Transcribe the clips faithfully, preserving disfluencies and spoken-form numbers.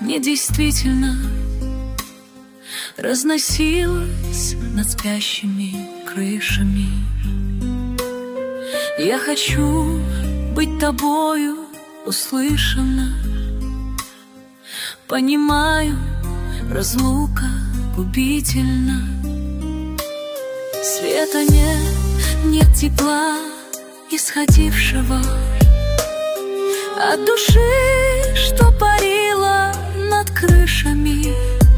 недействительно разносилась над спящими крышами. Я хочу быть тобою услышана. Понимаю, разлука губительна. Света нет, нет тепла, исходившего от души, что парила над крышами,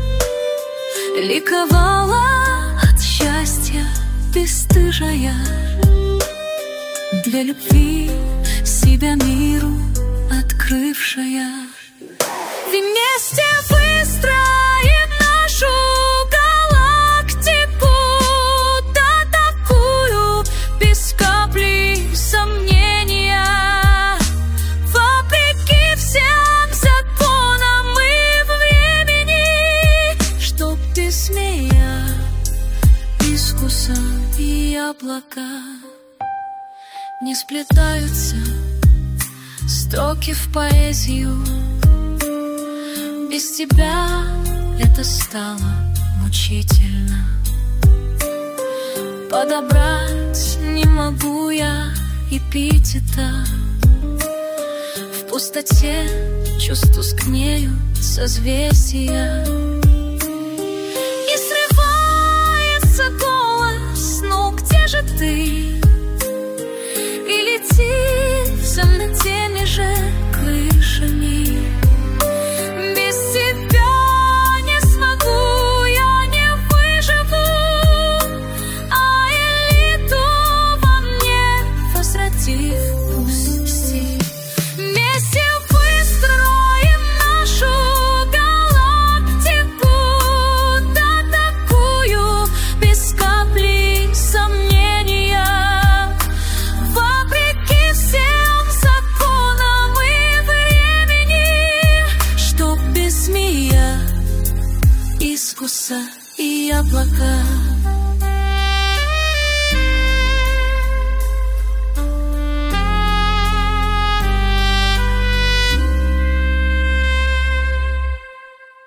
ликовала от счастья бесстыжая, для любви себя миру открывшая. Вместе выстроим нашу галактику, да такую, без капли сомнения, вопреки всем законам и времени, чтоб песмея, искуса и облака не сплетаются строки в поэзию. Без тебя это стало мучительно. Подобрать не могу я эпитета. В пустоте чувств тускнеют созвездия, и срывается голос: ну где же ты? И летит всем над теми же крышами. Без тебя не смогу, я не выживу, а элиту во мне возроди, пусти. Вместе выстроим нашу галактику, да такую, без капли сомнения, вопреки всем законам и времени, чтоб без змея, искуса и облака